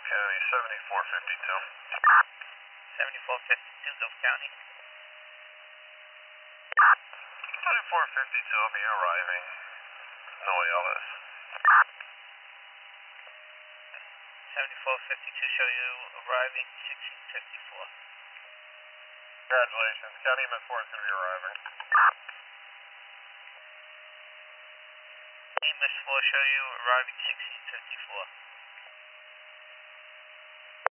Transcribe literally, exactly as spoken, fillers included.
County, seventy-four fifty-two. seventy-four fifty-two, Gulf County. seventy-four fifty-two will be arriving. No A L S. seventy-four fifty-two, show you arriving sixteen fifty-four. Congratulations. County M S four is going to be arriving. M S four, show you arriving sixteen fifty-four.